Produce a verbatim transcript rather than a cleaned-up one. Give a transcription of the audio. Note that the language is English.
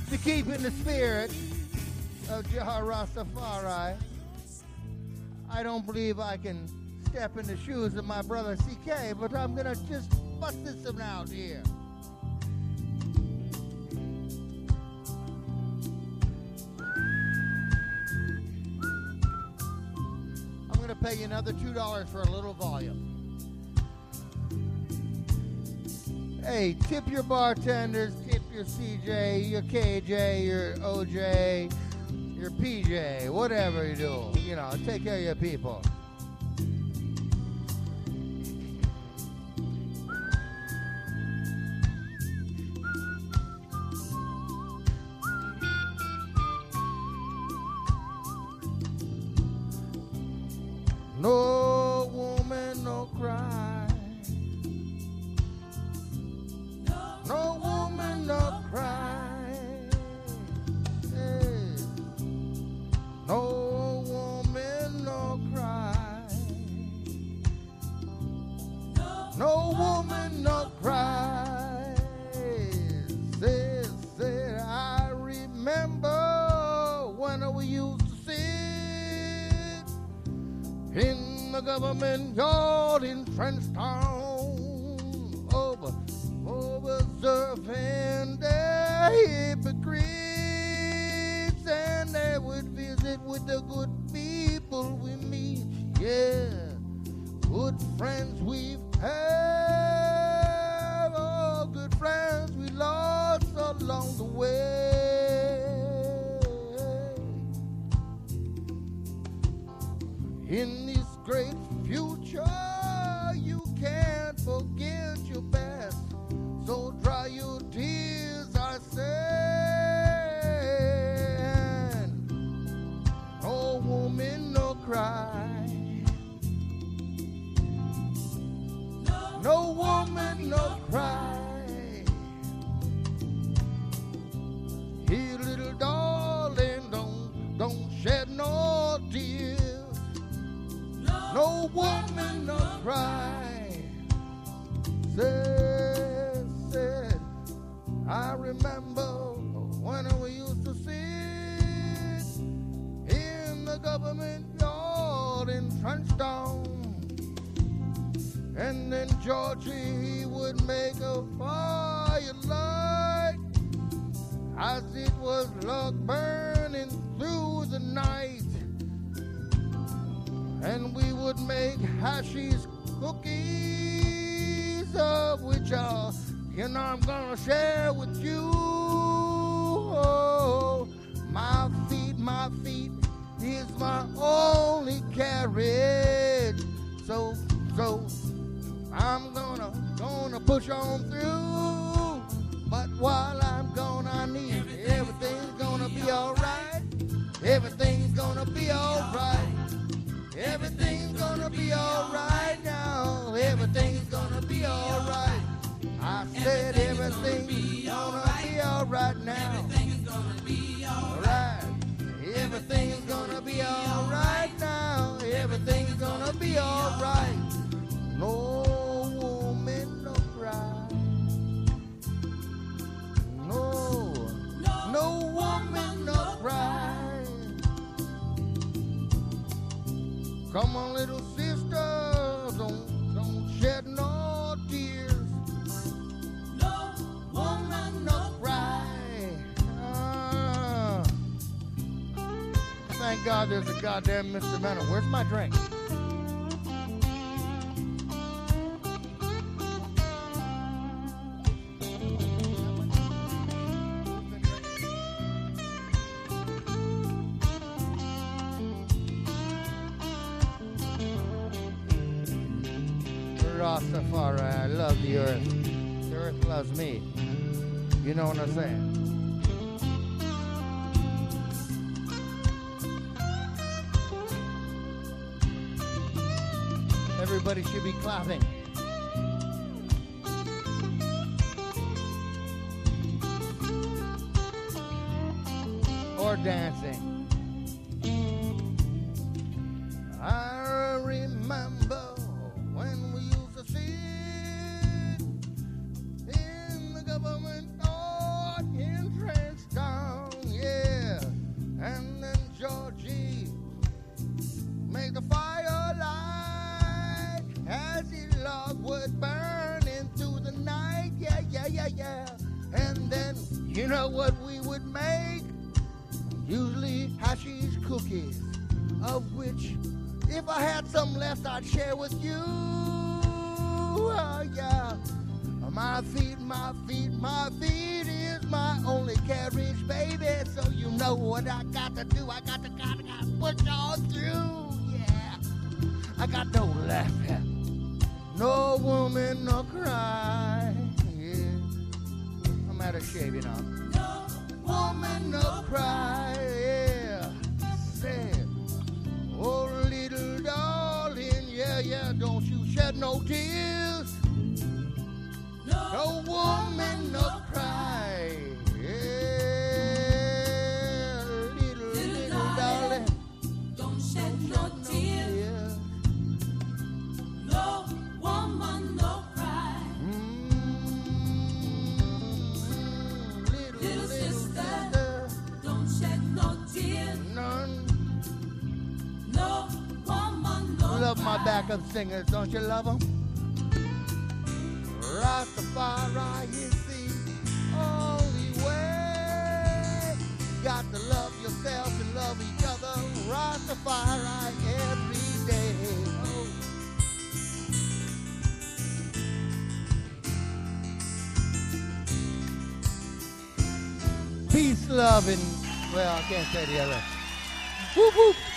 to keep in the spirit of Jah Rastafari, I don't believe I can step in the shoes of my brother C K, but I'm gonna just bust this one out here. I'm gonna pay you another two dollars for a little volume. Hey, tip your bartenders, tip your C J, your K J, your O J, your P J, whatever you do. You know, take care of your people. No woman, no cry. No woman, no cry. Hey. No woman, no cry. No woman, no cry. Said, said, I remember when we used to sit in the government yard in Trenchtown, over, observing the hypocrites, and they would visit with the good people we meet. Yeah, good friends we've had, oh, good friends we lost along the way. In this great future, you can't forget your past, so dry your tears, I said. No woman, no cry. No woman, no cry. Here, little darling, don't, don't shed no tears. No woman, no cry. Said, said, I remember when we used to sit in the government yard in Trenchtown, and then Georgie, he would make a firelight as it was log burning through the night. And we would make hashish cookies, of which uh, you know I'm gonna share with you. Oh, my feet, my feet is my only carriage. So, so I'm gonna, gonna push on through. But while I'm gone, I need everything's gonna be alright. Everything's gonna be alright. Everything's gonna be alright now. Everything's gonna be alright. I said everything's gonna be alright now. Everything's gonna be alright. Everything's gonna be alright now. Everything's gonna be alright. No woman, no cry. No, no woman, no cry. Come on, little sister, don't, don't shed no tears. No woman, no cry. Ah. Thank God there's a goddamn Mister Venom. Where's my drink? Rastafari, I love the earth. The earth loves me. You know what I'm saying? Everybody should be clapping. Or dancing. I remember when we used to sit in the government yard in Trenchtown. yeah, yeah. And then, you know what we would make? Usually hashish cookies, of which, if I had some left, I'd share with you. Oh, yeah. My feet, my feet, my feet is my only carriage, baby. So you know what I got to do. I got to, got to, got to push on through. Yeah. I got no laughter, no woman, no cry. Yeah. I'm out of shape, you know. No woman, no cry. Yeah. Say, oh, little darling, yeah, yeah. Don't you shed no tears. No woman, no cry. Yeah, little, little, little darling, don't shed no tears. No woman, no cry. Mm, little, Little little sister, sister, don't shed no tears. none. No woman, no Love cry. my backup singers, don't you love them? Rastafari is the only way. Got to love yourself and love each other. Rastafari every day. Oh. Peace, love, and, well, I can't say the other. Whoop, whoop.